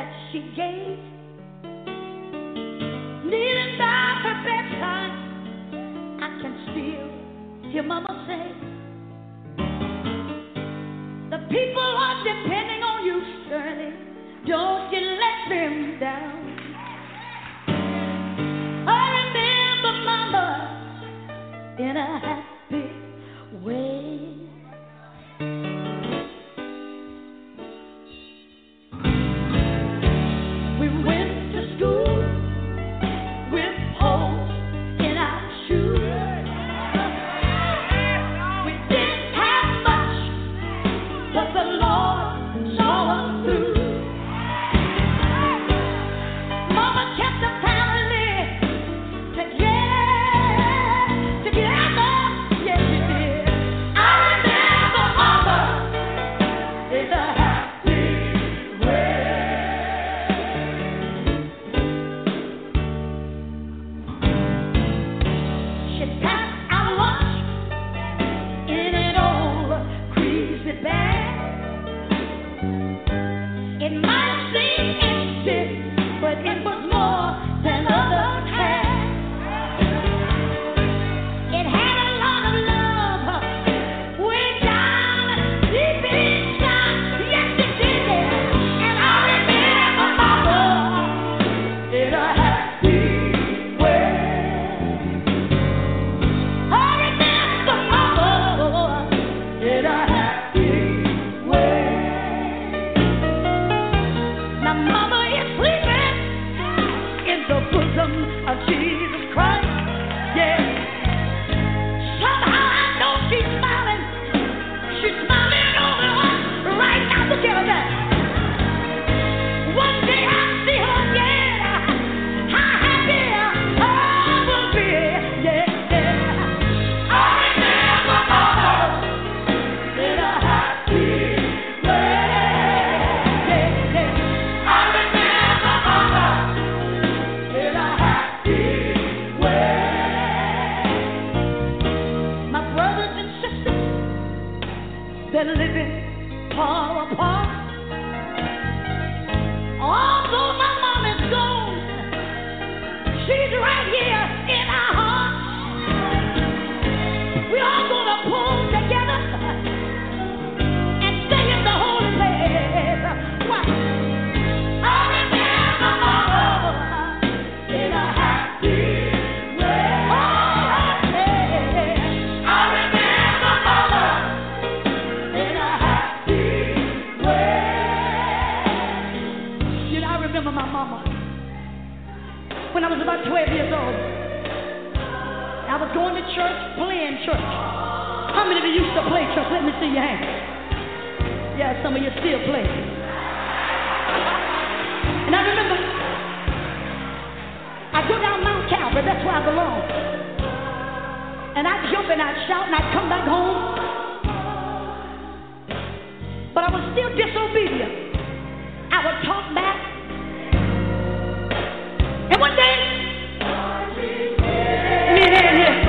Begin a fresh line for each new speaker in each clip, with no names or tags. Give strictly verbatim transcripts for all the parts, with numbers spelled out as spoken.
that she gave, kneeling by her bedside, I can still hear Mama say, the people are depending on you, Shirley. Don't you let them down. I remember Mama in a happy way. We went to school with holes in our shoes. We didn't have much, but the Lord saw us through. Mama kept the family together, together, yes she did. I remember Mama in a happy way. She passed our lunch in an old greasy bag. It might seem empty, but it was more than others had. It had a lot of love way down deep inside. Yes, it did. And I remember Mama in a happy way. I remember Mama in a happy way. Now Mama is sleeping in the bosom of Jesus Christ. Yeah. Somehow I know she's smiling. She's smiling over us right now. Look at her there. One day I'll see her again. How happy I will be. Yeah. I remember Mama in a happy way. Yeah, yeah. I remember Mama in a happy way. My brothers and sisters, they're living far apart. Although my mom is gone, she's right here in our hearts. We all gonna pull together and stay in the holy place. Why? I remember Mama in a happy way. Oh, yeah. I remember Mama in a happy way. You know, I remember my mama when I was about twelve years old. I was going to church, playing church. How many of you used to play church? Let me see your hands. Yeah, some of you still play. And I remember I go down Mount Calvary, that's where I belong. And I'd jump and I'd shout and I'd come back home. But I was still disobedient. I would talk back. And one day, me and Ann here,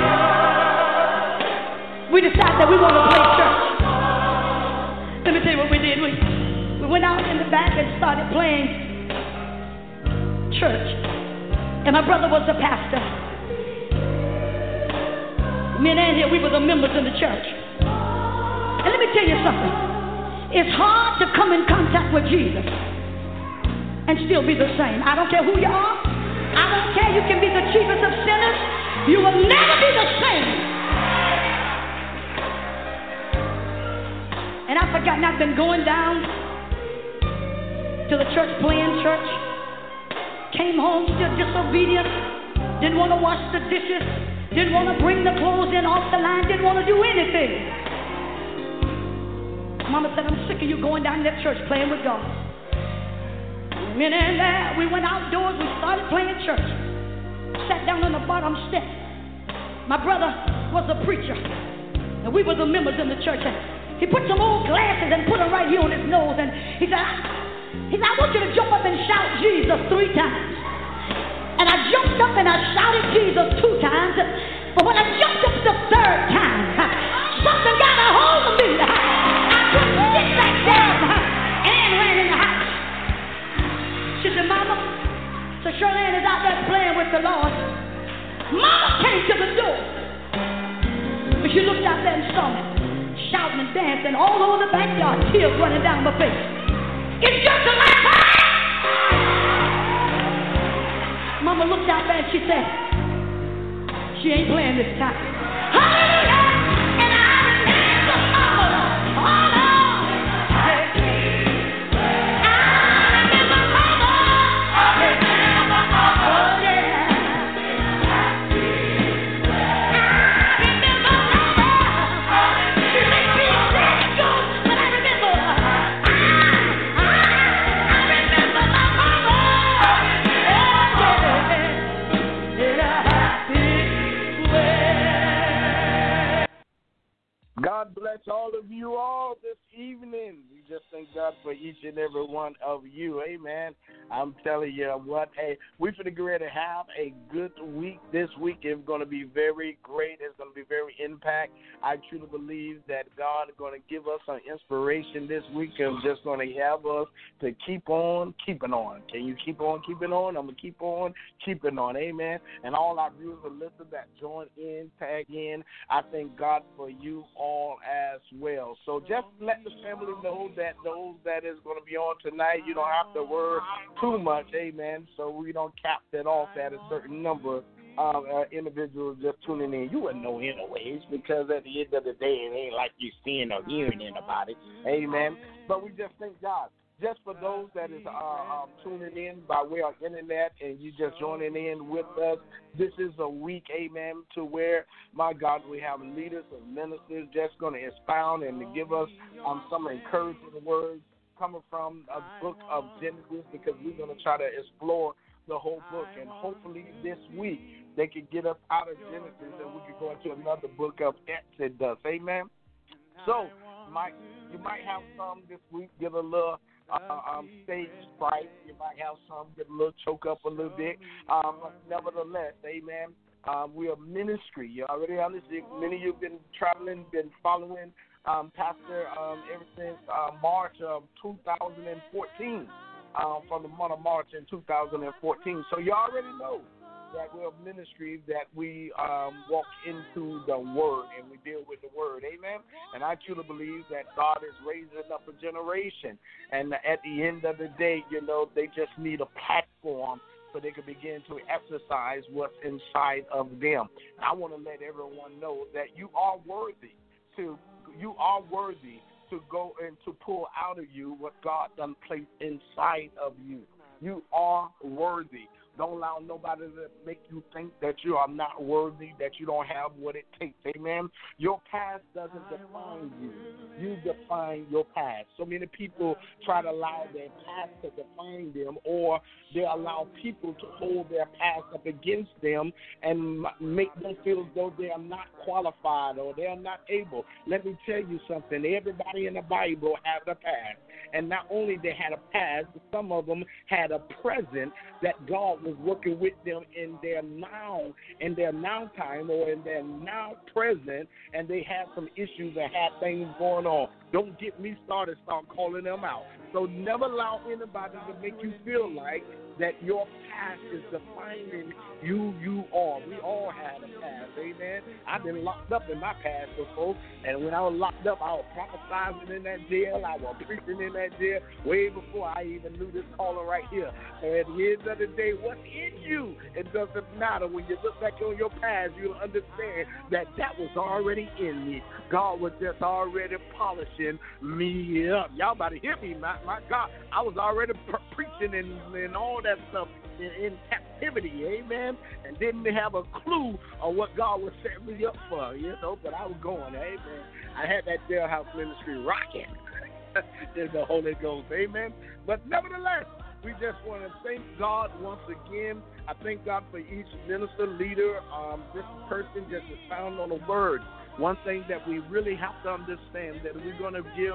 we decided that we want to play church. Let me tell you what we did. We, we went out in the back and started playing church. And my brother was the pastor. Me and Ann here, we were the members in the church. And let me tell you something. It's hard to come in contact with Jesus and still be the same. I don't care who you are. I don't care. You can be the chiefest of sinners. You will never be the same. And I've forgotten I've been going down to the church, playing church. Came home still disobedient. Didn't want to wash the dishes. Didn't want to bring the clothes in off the line. Didn't want to do anything. Mama said, I'm sick of you going down to that church playing with God. We went in there. We went outdoors. We started playing church. Sat down on the bottom step. My brother was a preacher. And we were the members in the church. And he put some old glasses and put them right here on his nose. And he said, I, he said, I want you to jump up and shout Jesus three times. And I jumped up and I shouted Jesus two times. But when I jumped up the third time, something got a hold of me. I couldn't sit back down. And ran in the house. Sister Shirley is out there playing with the Lord. Mama came to the door. But she looked out there and saw me, shouting and dancing all over the backyard, tears running down my face. It's just a last time. Mama looked out there and she said, she ain't playing this time. Hallelujah! And I remember Mama. Oh, no.
God bless all of you all this evening. We just thank God for each and every one of you. Amen. I'm telling you what, hey, we're going to get ready to have a good week. This week is going to be very great. It's going to be very impact. I truly believe that God is going to give us some inspiration this week and just going to have us to keep on keeping on. Can you keep on keeping on? I'm going to keep on keeping on. Amen. And all our viewers and listeners that join in, tag in, I thank God for you all as well. So just let the family know that those that is going to be on tonight, you don't have to worry too much, amen, so we don't cap that off at a certain number of uh, individuals just tuning in. You wouldn't know anyways, because at the end of the day, it ain't like you're seeing or hearing anybody, amen, but we just thank God. Just for those that is uh, um, tuning in by way of internet and you just joining in with us, this is a week, amen, to where, my God, we have leaders and ministers just going to expound and to give us um, some encouraging words coming from a book of Genesis, because we're going to try to explore the whole book. And hopefully this week they can get us out of Genesis and we can go into another book of Exodus, amen. So, Mike, you might have some this week get a little Uh, um, stage fright. You might have some get a little choke up a little bit. Um, but nevertheless, amen, um, we are ministry. You already understand. Many of you have been traveling, been following um, Pastor um, ever since uh, March of two thousand fourteen, um, from the month of March in two thousand fourteen. So you already know that we're a ministry that we um, walk into the Word and we deal with the Word, amen? And I truly believe that God is raising up a generation, and at the end of the day, you know, they just need a platform so they can begin to exercise what's inside of them. I want to let everyone know that you are worthy to, you are worthy to go and to pull out of you what God done placed inside of you. You are worthy. Don't allow nobody to make you think that you are not worthy, that you don't have what it takes. Amen. Your past doesn't define you. You define your past. So many people try to allow their past to define them, or they allow people to hold their past up against them and make them feel as though they are not qualified or they are not able. Let me tell you something. Everybody in the Bible has a past. And not only they had a past, but some of them had a present that God was working with them in their now, in their now time or in their now present, and they had some issues and had things going on. Don't get me started, start calling them out. So never allow anybody to make you feel like that your past is defining you you are. We all had a past, amen. I've been locked up in my past before, and when I was locked up, I was prophesizing in that jail. I was preaching in that jail way before I even knew this caller right here. And at the end of the day, what's in you, it doesn't matter. When you look back on your past, you'll understand that that was already in me. God was just already polishing me up. Y'all about to hear me, my, my God. I was already pre- preaching and, and all that stuff in, in captivity, amen, and didn't have a clue of what God was setting me up for, you know, but I was going, amen. I had that jailhouse ministry rocking in the Holy Ghost, amen. But nevertheless, we just want to thank God once again. I thank God for each minister, leader, um, this person just is found on the Word. One thing that we really have to understand that we're going to give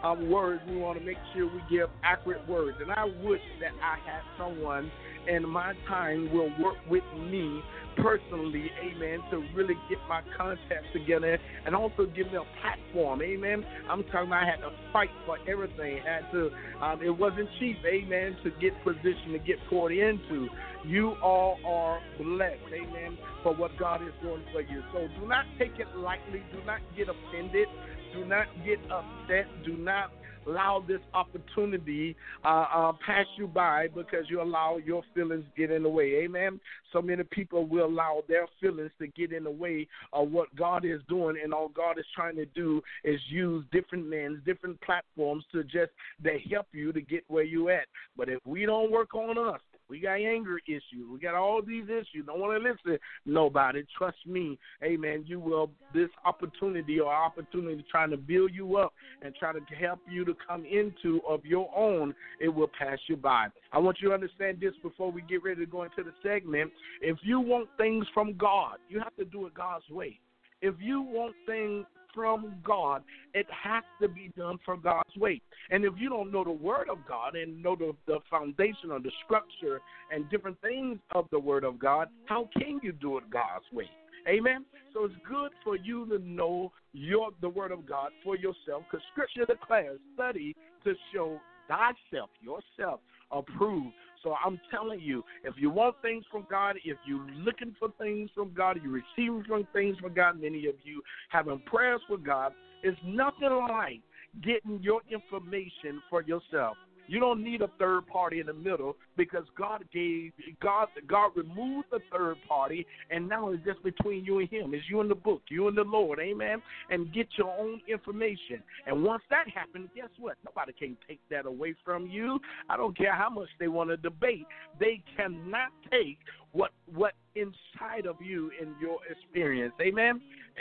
um, words, we want to make sure we give accurate words. And I wish that I had someone in my time will work with me personally, amen, to really get my contacts together and also give me a platform, amen. I'm talking about I had to fight for everything. I had to, um, it wasn't cheap, amen, to get positioned, to get poured into. You all are blessed, amen, for what God is doing for you. So do not take it lightly. Do not get offended. Do not get upset. Do not allow this opportunity uh, uh, pass you by because you allow your feelings get in the way. Amen. So many people will allow their feelings to get in the way of what God is doing, and all God is trying to do is use different men, different platforms to just to help you to get where you at. But if we don't work on us, we got anger issues. We got all these issues. Don't want to listen to nobody. Trust me, amen. You will, this opportunity or opportunity trying to build you up and try to help you to come into of your own, it will pass you by. I want you to understand this before we get ready to go into the segment. If you want things from God, you have to do it God's way. If you want things from God, it has to be done for God's way. And if you don't know the Word of God and know the, the foundation or the structure and different things of the Word of God, how can you do it God's way? Amen? So it's good for you to know your the Word of God for yourself, because Scripture declares, study to show thyself, yourself, approved. So I'm telling you, if you want things from God, if you're looking for things from God, you're receiving from things from God, many of you having prayers for God, it's nothing like getting your information for yourself. You don't need a third party in the middle, because God gave God God removed the third party, and now it's just between you and Him. It's you and the book, you and the Lord, amen. And get your own information. And once that happens, guess what? Nobody can take that away from you. I don't care how much they want to debate. They cannot take what what inside of you in your experience. Amen.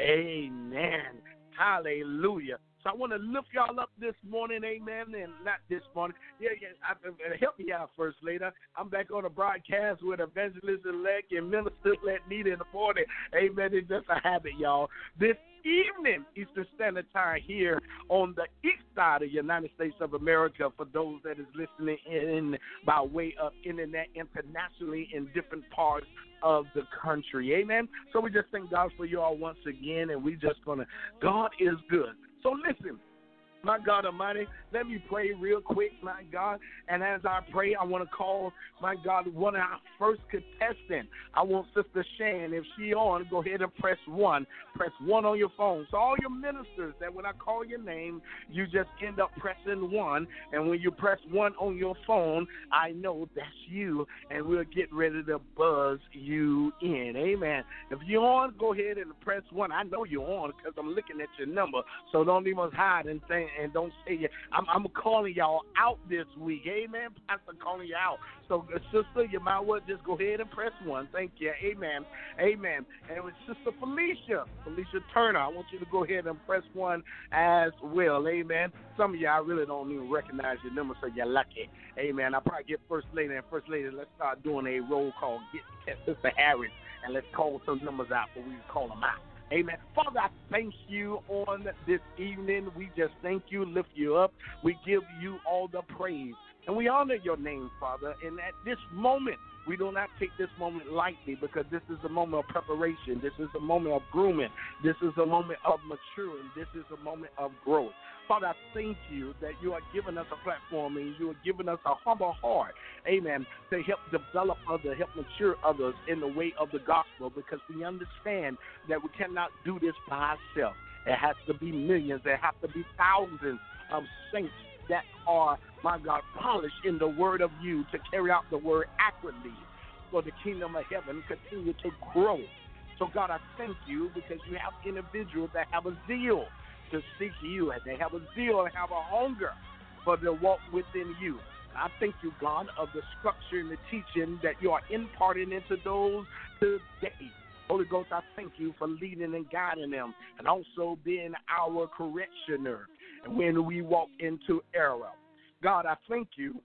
Amen. Hallelujah. So I want to lift y'all up this morning, amen, and not this morning. Yeah, yeah, I, I, help me out first, later. I'm back on a broadcast with evangelist-elect and minister-elect Nita in the morning. Amen. It's just a habit, y'all. This evening, Eastern Standard Time here on the east side of the United States of America, for those that is listening in by way of internet internationally in different parts of the country. Amen. So we just thank God for you all once again, and we just going to, God is good. So listen, my God Almighty, let me pray real quick, my God. And as I pray, I want to call, my God, one of our first contestants. I want Sister Shan, if she on, go ahead and press one. Press one on your phone. So all your ministers, that when I call your name, you just end up pressing one. And when you press one on your phone, I know that's you, and we'll get ready to buzz you in. Amen. If you're on, go ahead and press one. I know you're on because I'm looking at your number. So don't even hide and think. And don't say it. I'm, I'm calling y'all out this week. Amen. Pastor calling you out. So, uh, sister, you might well just go ahead and press one. Thank you. Amen. Amen. And with Sister Felicia, Felicia Turner, I want you to go ahead and press one as well. Amen. Some of y'all really don't even recognize your number, so you're lucky. Amen. I'll probably get First Lady and First Lady. Let's start doing a roll call. Get, get Sister Harris, and let's call some numbers out before we call them out. Amen. Father, I thank you on this evening. We just thank you, lift you up. We give you all the praise. And we honor your name, Father. And at this moment, we do not take this moment lightly, because this is a moment of preparation. This is a moment of grooming. This is a moment of maturing. This is a moment of growth. Father, I thank you that you are giving us a platform, and you are giving us a humble heart, amen, to help develop others, help mature others in the way of the gospel, because we understand that we cannot do this by ourselves. It has to be millions. There have to be thousands of saints that are, my God, polished in the word of you to carry out the word accurately for the kingdom of heaven continue to grow. So, God, I thank you because you have individuals that have a zeal to seek you, and they have a zeal and have a hunger for the walk within you. I thank you, God, of the structure and the teaching that you are imparting into those today. Holy Ghost, I thank you for leading and guiding them, and also being our correctioner when we walk into error. God, I thank you,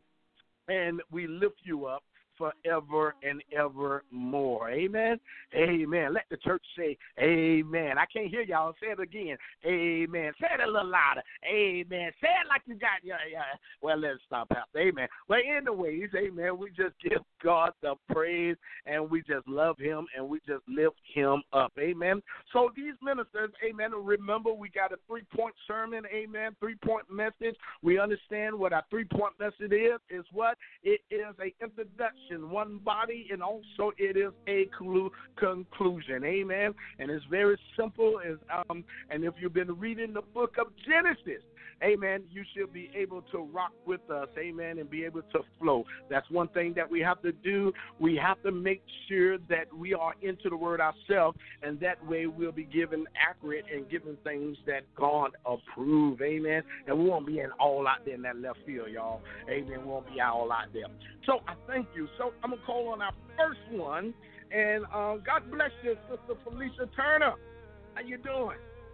and we lift you up forever and ever more. Amen. Amen. Let the church say, amen. I can't hear y'all. Say it again. Amen. Say it a little louder. Amen. Say it like you got, yeah, yeah. Well, let's stop out. Amen. Well, anyways, amen, we just give God the praise, and we just love him, and we just lift him up. Amen. So these ministers, amen, remember we got a three-point sermon, amen, three-point message. We understand what our three-point message is, is what? It is an introduction, one body, and also it is a clu- conclusion, amen. And it's very simple, as, um, and if you've been reading the book of Genesis, amen, you should be able to rock with us, amen, and be able to flow. That's one thing that we have to do. We have to make sure that we are into the word ourselves, and that way we'll be given accurate and given things that God approve, amen. And we won't be in all out there in that left field, y'all. Amen. We won't be all out there. So I thank you. So I'm going to call on our first one, and um, God bless you, Sister Felicia Turner. How you doing?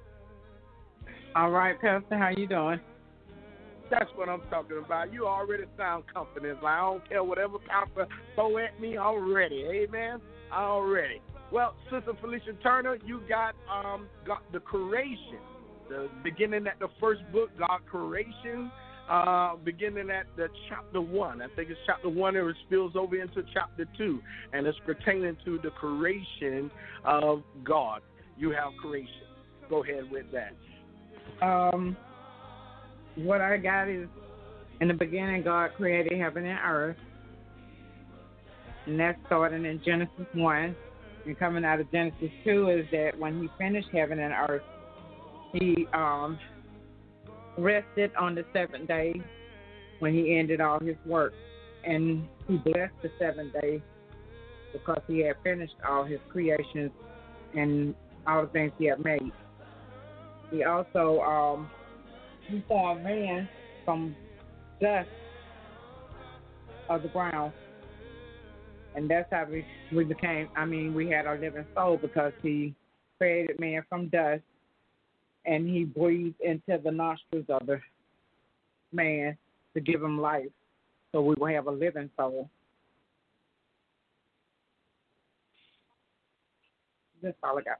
All right, Pastor, how you doing?
That's what I'm talking about. You already sound confident. Like, I don't care whatever Pastor throw at me, I'm ready. Amen? I'm ready. Well, Sister Felicia Turner, you got um got the creation, the beginning at the first book, God Creation, uh, beginning at the chapter one. I think it's chapter one, and it spills over into chapter two, and it's pertaining to the creation of God. You have creation. Go ahead with that.
Um, what I got is, in the beginning, God created heaven and earth, and that's starting in Genesis one. And coming out of Genesis two is that when he finished heaven and earth, he um, rested on the seventh day when he ended all his work. And he blessed the seventh day because he had finished all his creations and all the things he had made. He also um, he formed man from dust of the ground. And that's how we, we became, I mean, we had our living soul because he created man from dust and he breathed into the nostrils of the man to give him life. So we will have a living soul. That's all I got.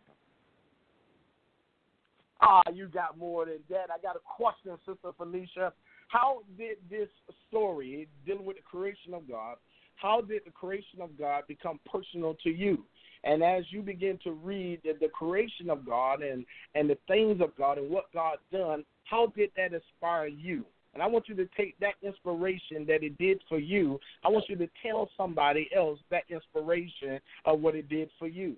Ah, you got more than that. I got a question, Sister Felicia. How did this story, dealing with the creation of God, how did the creation of God become personal to you? And as you begin to read the, the creation of God and, and the things of God and what God done, how did that inspire you? And I want you to take that inspiration that it did for you. I want you to tell somebody else that inspiration of what it did for you.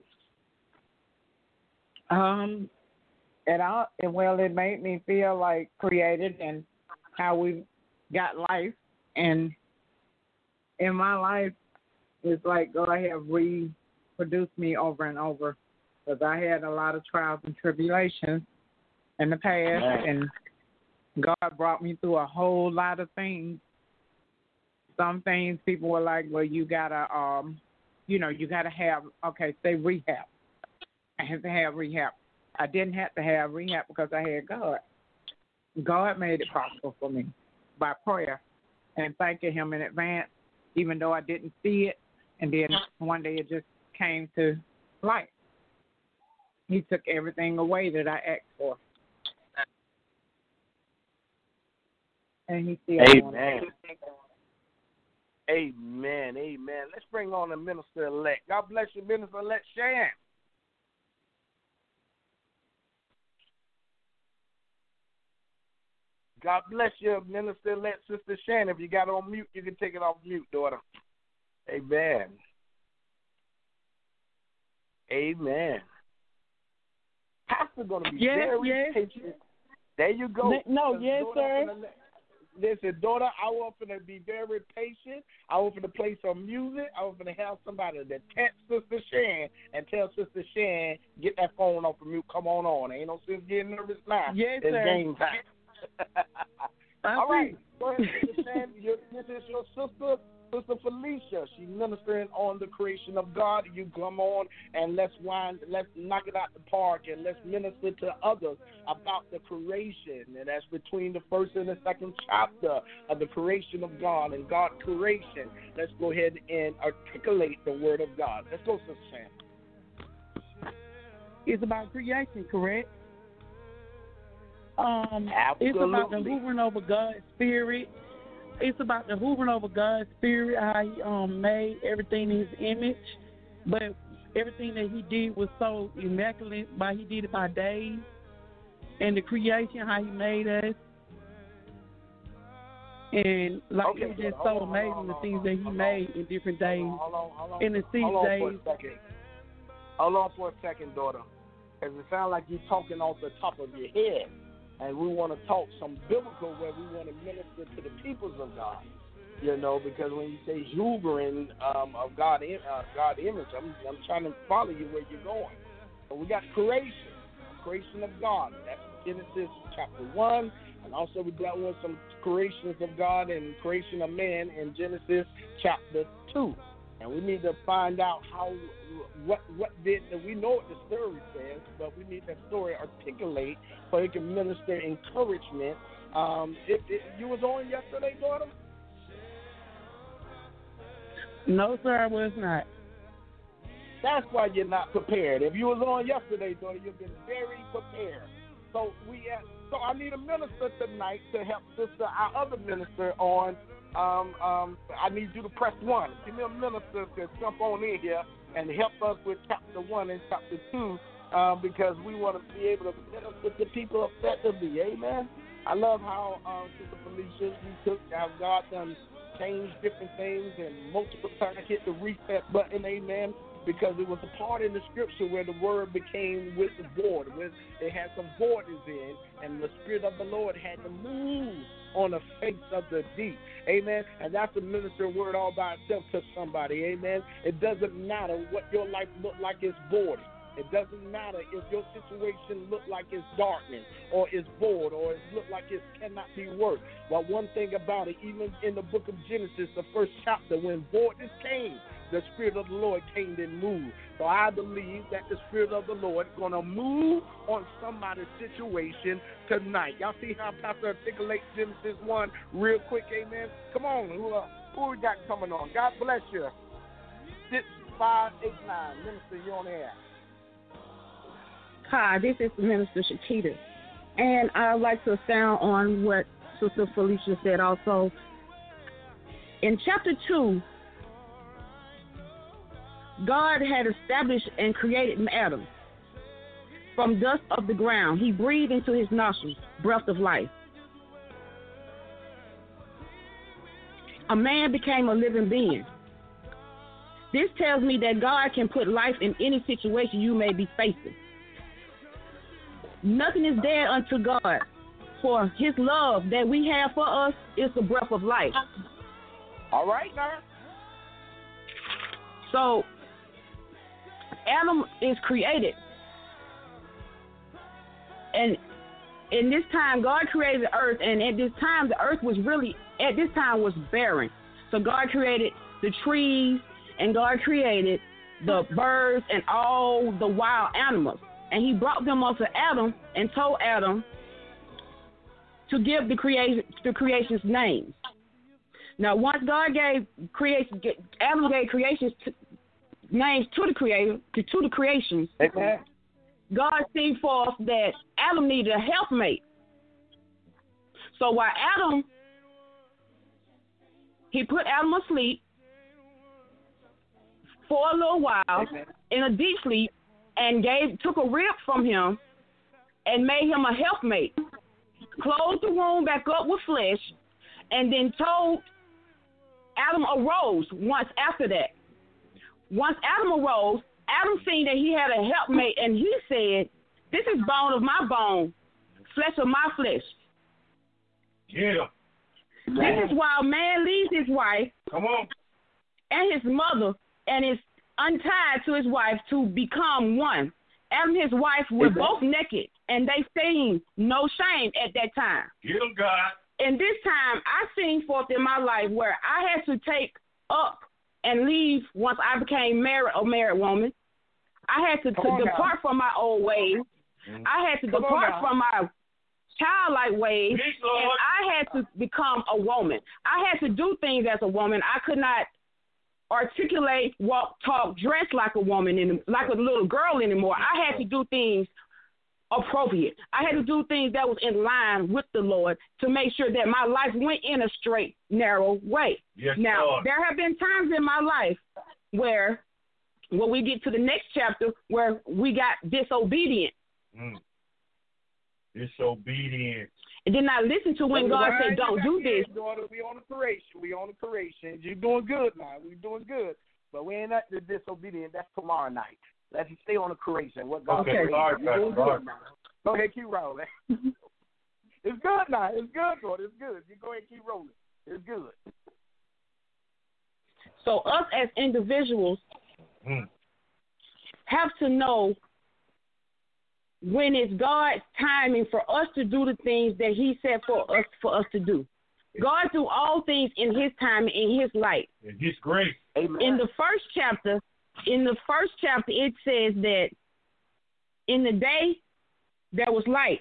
Um, and I, well, it made me feel like created and how we got life. And in my life, it's like God have reproduced me over and over because I had a lot of trials and tribulations in the past,
Man.
and God brought me through a whole lot of things. Some things people were like, well, you got to, um, you know, you got to have, okay, say rehab. I had to have rehab. I didn't have to have rehab because I had God. God made it possible for me by prayer and thanking him in advance, even though I didn't see it. And then one day it just came to light. He took everything away that I asked for. And he still
Amen. Amen. Amen. Let's bring on the minister-elect. God bless you, minister-elect Shan. God bless you, minister-elect Sister Shan. If you got it on mute, you can take it off mute, daughter. Amen. Amen. Pastor going to be
yes,
very
yes.
patient. There you go.
No, yes, sir.
Listen, daughter, I want to be very patient. I want to play some music. I want to have somebody that text Sister Shan and tell Sister Shan, get that phone off of mute. Come on on. Ain't no sense getting nervous now.
Yes,
it's
sir.
game time. All right. Go ahead, Sister Shan. This is your sister, Sister Felicia. She's ministering on the creation of God. You come on and let's wind, let's knock it out the park and let's minister to others about the creation. And that's between the first and the second chapter of the creation of God and God creation. Let's go ahead and articulate the word of God. Let's go, Sister Shan.
is about creation, correct? Um,
Absolutely.
It's about the hoovering over God's spirit. It's about the hoovering over God's spirit, how he um, made everything in his image. But everything that he did was so immaculate, by he did it by days. And the creation, how he made us. And like
Okay,
it was just
hold
so
on,
amazing
hold on,
the
hold
things
on,
that he
hold
made
on.
in different days.
Hold on, hold on,
In the six
hold on
days.
for a second. Hold on for a second, daughter. Because it sounds like you're talking off the top of your head. And we want to talk some biblical where we want to minister to the peoples of God. You know, because when you say hoovering um, of God, uh, God image, I'm, I'm trying to follow you where you're going. So we got creation, creation of God. That's Genesis chapter one. And also we got with some creations of God and creation of man in Genesis chapter two. And we need to find out how, what, what did, we know what the story says, but we need that story articulate so it can minister encouragement. Um, if, if you was on yesterday, daughter?
No, sir, I was not.
That's why you're not prepared. If you was on yesterday, daughter, you've been very prepared. So we, uh, so I need a minister tonight to help sister, our other minister on. Um, um, I need you to press one. Give me a minister to jump on in here and help us with chapter one and chapter two, uh, because we want to be able to minister to people effectively. Amen. I love how um, Sister Felicia, you took how God done changed different things and multiple times hit the reset button. Amen. Because it was a part in the scripture where the word became with the void, where it had some voidness in, and the Spirit of the Lord had to move on the face of the deep. Amen. And that's a minister word all by itself to somebody. Amen. It doesn't matter what your life look like it's void. It doesn't matter if your situation look like it's darkness or it's void or it look like it cannot be worked. But one thing about it, even in the book of Genesis, the first chapter, when voidness came, the Spirit of the Lord came and moved. So I believe that the Spirit of the Lord is going to move on somebody's situation tonight. Y'all see how Pastor articulates Genesis one real quick, amen? Come on, who, uh, who we got coming on? God bless you. Six, five, eight, nine. Minister, you're on the air.
Hi, this is Minister Shakita. And I'd like to expound on what Sister Felicia said also. In chapter two, God had established and created Adam. From dust of the ground, he breathed into his nostrils breath of life. A man became a living being. This tells me that God can put life in any situation you may be facing. Nothing is dead unto God, for his love that we have for us is the breath of life.
All right, now.
So, Adam is created. And in this time, God created the earth, and at this time, the earth was really, at this time, was barren. So God created the trees, and God created the birds and all the wild animals. And he brought them unto Adam and told Adam to give the creation, the creation's names. Now, once God gave creation, Adam gave creation's t- names to the creator, to, to the creations.
Amen.
God seen forth that Adam needed a helpmate. So while Adam, he put Adam asleep for a little while, Amen. In a deep sleep, and gave took a rib from him and made him a helpmate, closed the womb back up with flesh, and then told Adam arose once after that. Once Adam arose, Adam seen that he had a helpmate, and he said, this is bone of my bone, flesh of my flesh.
Yeah.
This is why a man leaves his wife
Come on.
and his mother and is untied to his wife to become one. Adam and his wife were
Amen.
both naked, and they seen no shame at that time.
Get him, God.
And this time, I seen forth in my life where I had to take up and leave once I became married, a married woman. I had to, to depart from my old ways. Mm-hmm. I had to Come depart from my childlike ways, Peace, and I had to become a woman. I had to do things as a woman. I could not articulate, walk, talk, dress like a woman and like a little girl anymore. I had to do things appropriate. I had to do things that was in line with the Lord to make sure that my life went in a straight, narrow way.
Yes,
now,
Lord.
there have been times in my life where, when we get to the next chapter, where we got disobedient.
Mm. Disobedient.
And did not listen to when God said, don't do this.
Daughter, we on the correction. We on the correction. You're doing good now. We're doing good. But we ain't at the disobedient. That's tomorrow night. Let's stay on the correction. What God
okay, sorry,
doing
sorry.
good now. Go ahead, keep rolling. It's good now. It's good, Lord. It's good. You go ahead and keep rolling. It's good.
So us as individuals
Mm.
have to know when it's God's timing for us to do the things that he said for us for us to do. God do all things in his time, in his light.
In his grace.
Amen.
In the first chapter, in the first chapter, it says that in the day there was light.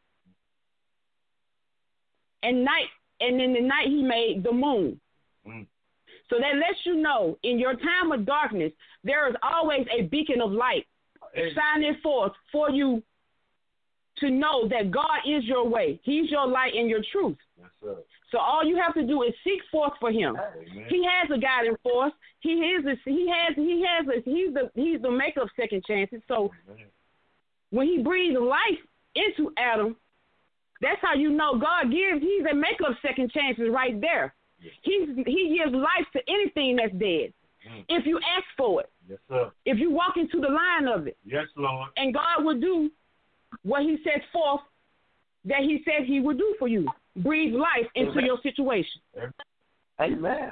And night, and in the night he made the moon.
Mm.
So that lets you know, in your time of darkness, there is always a beacon of light
Hey.
shining forth for you to know that God is your way. He's your light and your truth.
Yes, sir.
So all you have to do is seek forth for him.
Amen.
He has a guiding force. He is a, he has he has a, he's the he's the maker of second chances. So
Amen.
when he breathed life into Adam, that's how you know God gives. He's a maker of second chances right there.
Yes.
He's he gives life to anything that's dead.
Mm.
If you ask for it,
Yes, sir.
if you walk into the line of it,
Yes, Lord.
and God will do what he sets forth that he said he would do for you. Breathe life into
Amen.
your situation.
Amen.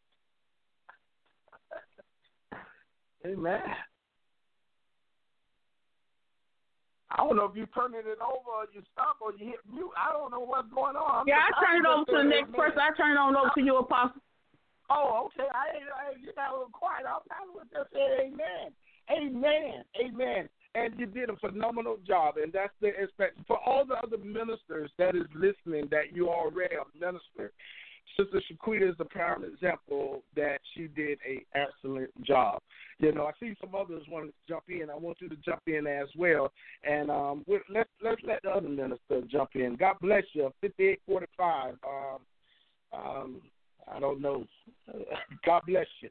Amen. I don't know if you turning it over or you stop or you hit mute. I don't know what's going on. I'm
Yeah,
just-
I turn it
I'm
over
just
to the
saying
next
amen.
person. I turn it on over to you, Apostle.
Oh, okay. I ain't, I ain't you got a little quiet. I'm kind of just saying amen. Amen. Amen. And you did a phenomenal job, and that's the expect for all the other ministers that is listening that you already a minister. Sister Shaquita is a prime example that she did a excellent job. You know, I see some others want to jump in. I want you to jump in as well, and um, we, let's let's let the other minister jump in. God bless you. Fifty-eight forty-five. Um, um, I don't know. God bless you.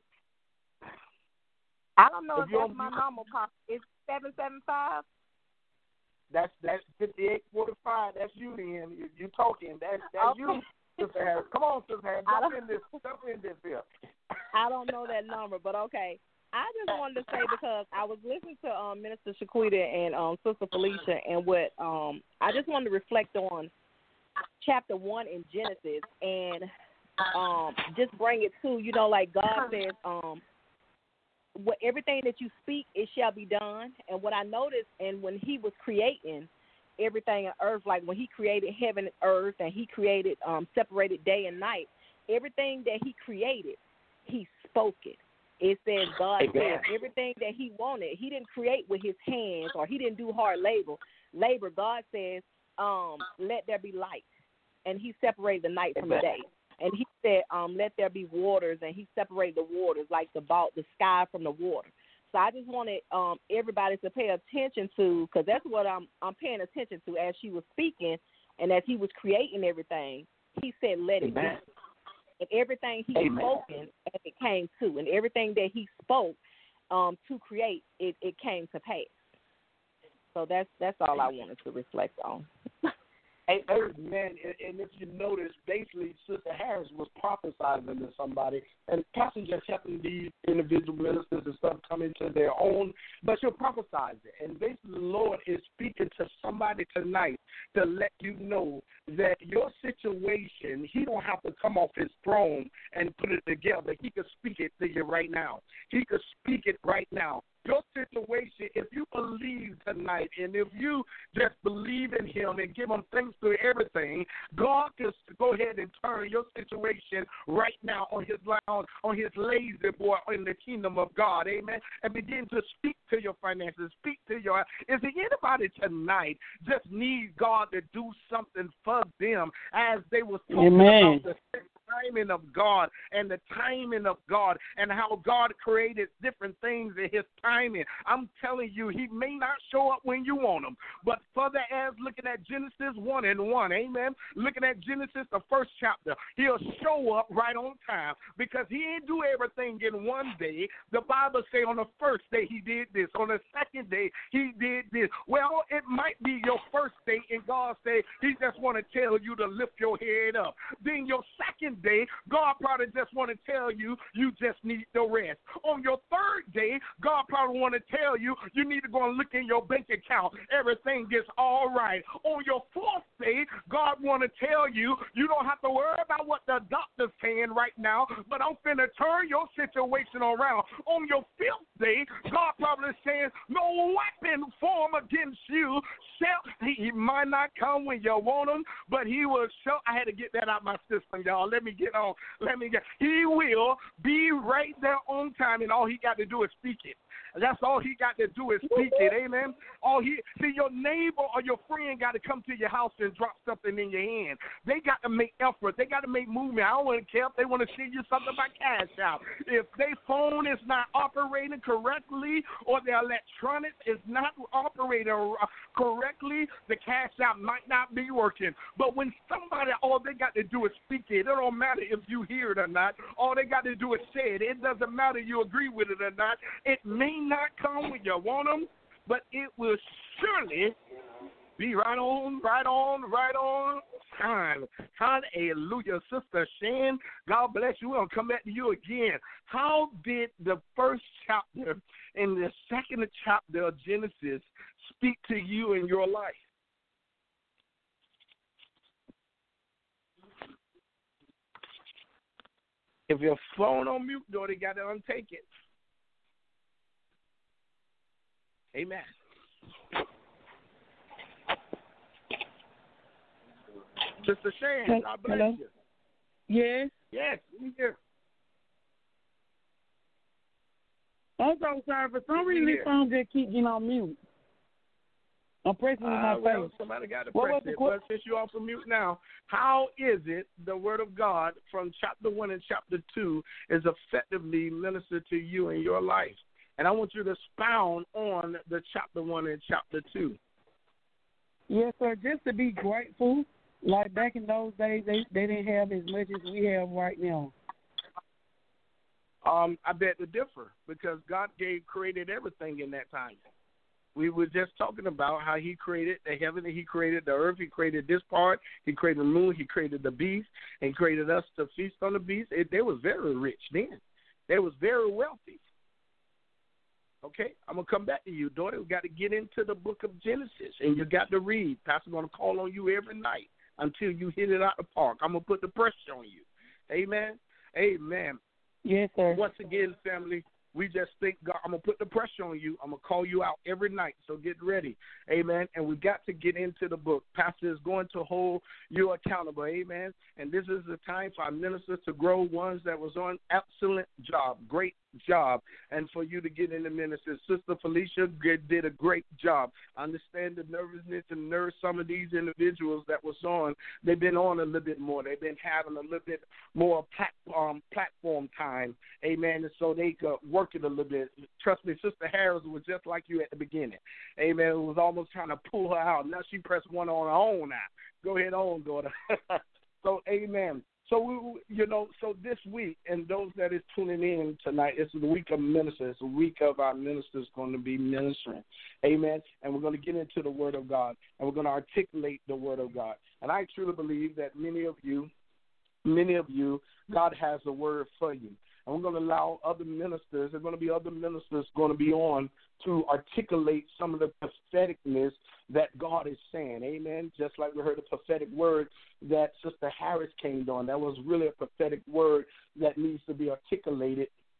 I don't know
If
if,
you
that's
don't-
my number, Pop. It's seven seven five.
That's that's fifty-eight forty-five. That's you, then. You, you talking? That's that's
Okay.
you, Sister Harris. Come on, Sister Harris.
I
Jump
don't-
in this. Jump in this here.
I don't know that number, but okay. I just wanted to say because I was listening to um, Minister Shaquita and um, Sister Felicia, and what um, I just wanted to reflect on chapter one in Genesis, and um, just bring it to, you know, like God says, um, what everything that you speak, it shall be done. And what I noticed, and when He was creating everything on earth, like when He created heaven and earth, and He created um, separated day and night, everything that He created, He spoke it. It says God said everything that He wanted. He didn't create with His hands, or He didn't do hard labor. Labor. God says, um, "Let there be light," and He separated the night from the day. And He said, um, "Let there be waters," and He separated the waters, like the the sky from the water. So I just wanted um, everybody to pay attention to, because that's what I'm I'm paying attention to as she was speaking, and as He was creating everything. He said, "Let it be." And everything He
Amen.
spoken, and it came to. And everything that He spoke um, to create, it, it came to pass. So that's that's all I wanted to reflect on.
Amen. And, and if you notice, basically, Sister Harris was prophesying to somebody, and Pastor just helping these individual ministers and stuff come into their own, but she'll prophesize it. And basically, the Lord is speaking to somebody tonight to let you know that your situation, He don't have to come off His throne and put it together. He can speak it to you right now. He can speak it right now. Your situation, if you believe tonight, and if you just believe in Him and give Him thanks to everything, God can go ahead and turn your situation right now on His lounge, on His lazy boy in the kingdom of God, amen, and begin to speak to your finances, speak to your, is there anybody tonight just need God to do something for them as they was talking
Amen.
about the timing of God and the timing of God and how God created different things in his timing. I'm telling you, he may not show up when you want him, but further as looking at Genesis one and one, amen, looking at Genesis, the first chapter, he'll show up right on time because he didn't do everything in one day. The Bible say on the first day he did this, on the second day he did this. Well, it might be your first day and God say he just want to tell you to lift your head up. Then your second day, God probably just want to tell you you just need the rest. On your third day, God probably want to tell you you need to go and look in your bank account. Everything gets all right. On your fourth day, God want to tell you you don't have to worry about what the doctor's saying right now, but I'm finna turn your situation around. On your fifth day, God probably saying no weapon formed against you shall, he, he might not come when you want him, but he will show. I had to get that out my system, y'all. Let me get on. Let me get. He will be right there on time, and all he got to do is speak it. That's all he got to do is speak it, amen. All he see your neighbor or your friend got to come to your house and drop something in your hand. They got to make effort. They got to make movement. I don't want to care if they want to send you something by cash out. If their phone is not operating correctly or their electronics is not operating correctly, the cash out might not be working. But when somebody, all they got to do is speak it. It don't matter if you hear it or not. All they got to do is say it. It doesn't matter if you agree with it or not. It may not come when you want them, but it will surely be right on, right on, right on time. Hallelujah. Sister Shan, God bless you. We're going to come back to you again. How did the first chapter and the second chapter of Genesis speak to you in your life? If your phone on mute, though, they got to untake it. Amen. Sister Shan, God bless
Hello?
you.
Yes.
Yes, we here.
I'm so sorry. For some
We
reason, this
here.
phone just keep getting on mute. I'm pressing with my
Uh, well,
face.
somebody got to
What
press
was the
it.
que-
But since you're off of mute now, how is it the Word of God from chapter one and chapter two is effectively ministered to you in your life? And I want you to expound on the chapter one and chapter two.
Yes, sir. Just to be grateful. Like back in those days, they, they didn't have as much as we have right now.
Um, I bet to differ because God gave created everything in that time. We were just talking about how he created the heaven, he created the earth, he created this part, he created the moon, he created the beast, and he created us to feast on the beast. It, they was very rich then. They was very wealthy. Okay, I'm going to come back to you, daughter. We got to get into the book of Genesis, and you got to read. Pastor's going to call on you every night until you hit it out the park. I'm going to put the pressure on you. Amen. Amen.
Yes, sir.
Once again, family, we just think God, I'm going to put the pressure on you. I'm going to call you out every night, so get ready. Amen. And we got to get into the book. Pastor is going to hold you accountable. Amen. And this is the time for our ministers to grow, ones that was on excellent job, great job, and for you to get in the ministry. Sister Felicia did a great job. I understand the nervousness and nerves some of these individuals that was on. They've been on a little bit more. They've been having a little bit more platform, platform time. Amen. And so they could work it a little bit. Trust me, Sister Harris was just like you at the beginning. Amen. It was almost trying to pull her out. Now she pressed one on her own now. Go ahead on, daughter. So, amen. So, we, you know, so this week, and those that is tuning in tonight, it's the week of ministers. It's the week of our ministers going to be ministering. Amen. And we're going to get into the Word of God, and we're going to articulate the Word of God. And I truly believe that many of you, many of you, God has a word for you. And we're going to allow other ministers, there are going to be other ministers going to be on to articulate some of the propheticness that God is saying. Amen. Just like we heard a prophetic word that Sister Harris came on. That was really a prophetic word that needs to be articulated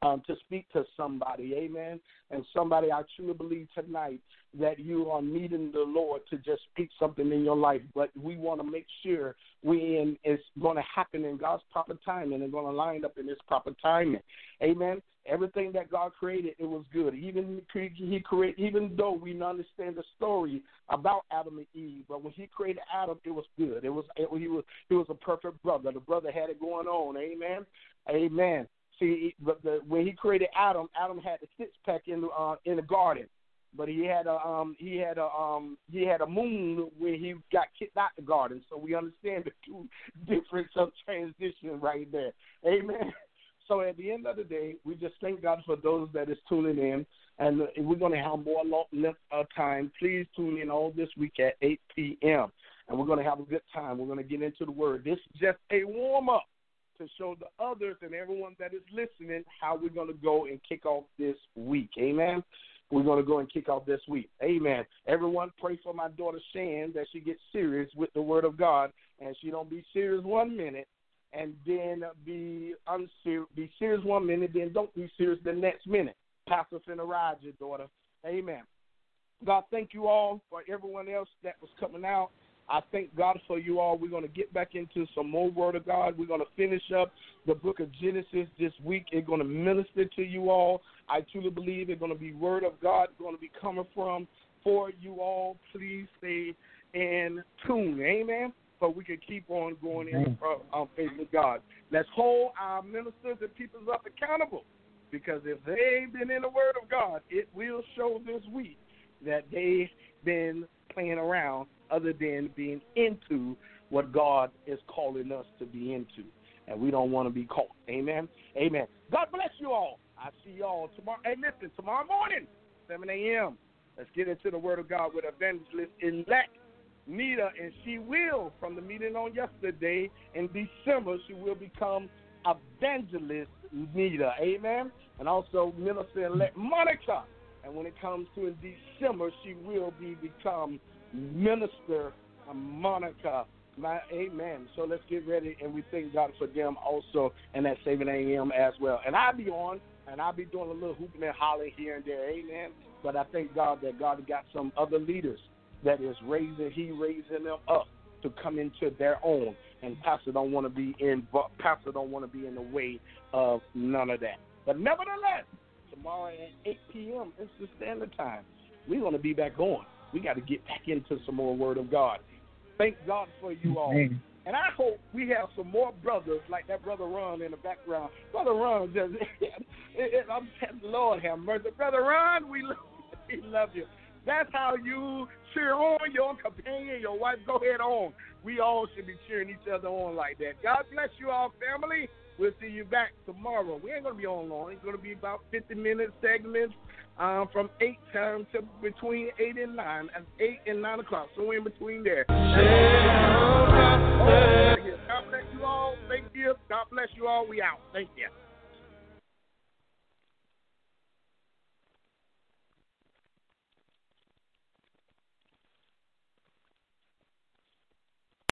um, to speak to somebody, amen. And somebody, I truly believe tonight that you are needing the Lord to just speak something in your life. But we want to make sure we in it's going to happen in God's proper timing and going to line up in His proper timing, amen. Everything that God created, it was good. Even He created, even though we don't understand the story about Adam and Eve, but when He created Adam, it was good. It was it, he was he was a perfect brother. The brother had it going on, amen, amen. See, but the, when He created Adam, Adam had the six pack in the uh, in the garden, but he had a um he had a um he had a moon when he got kicked out the garden. So we understand the two different of transition right there, amen. So at the end of the day, we just thank God for those that is tuning in, and we're going to have more length of time. Please tune in all this week at eight p.m., and we're going to have a good time. We're going to get into the Word. This is just a warm-up to show the others and everyone that is listening how we're going to go and kick off this week. Amen. We're going to go and kick off this week. Amen. Everyone pray for my daughter Shan that she gets serious with the Word of God, and she don't be serious one minute and then be unserious, be serious one minute, then don't be serious the next minute. Pastor finna ride your daughter. Amen. God, thank you all for everyone else that was coming out. I thank God for you all. We're going to get back into some more Word of God. We're going to finish up the book of Genesis this week. It's going to minister to you all. I truly believe it's going to be Word of God going to be coming from for you all. Please stay in tune. Amen. So we can keep on going in on faith with God. Let's hold our ministers and people up accountable, because if they've been in the Word of God, it will show this week that they've been playing around other than being into what God is calling us to be into. And we don't want to be caught. Amen. Amen. God bless you all. I see you all tomorrow. Hey, listen, tomorrow morning, seven a.m., let's get into the Word of God with Evangelist-elect Nita, and she will, from the meeting on yesterday in December, she will become Evangelist Nita, amen, and also Minister-elect Monica, and when it comes to in December, she will be become Minister Monica, my, amen. So let's get ready, and we thank God for them also, and at seven a.m. as well, and I'll be on, and I'll be doing a little hooping and hollering here and there, amen, but I thank God that God got some other leaders that is raising, he raising them up to come into their own. And Pastor don't want to be in, Pastor don't want to be in the way of none of that. But nevertheless, tomorrow at eight p.m. it's the standard time. We're going to be back on. We got to get back into some more Word of God. Thank God for you all. Amen. And I hope we have some more brothers like that brother Ron in the background. Brother Ron, just, it, it, I'm telling the Lord have mercy. Brother Ron, we love, we love you. That's how you cheer on your companion, your wife. Go ahead on. We all should be cheering each other on like that. God bless you all, family. We'll see you back tomorrow. We ain't going to be on long. It's going to be about fifty-minute segments um, from eight time to between eight and nine, and eight and nine o'clock. So in between there. God bless you all. Thank you. God bless you all. We out. Thank you.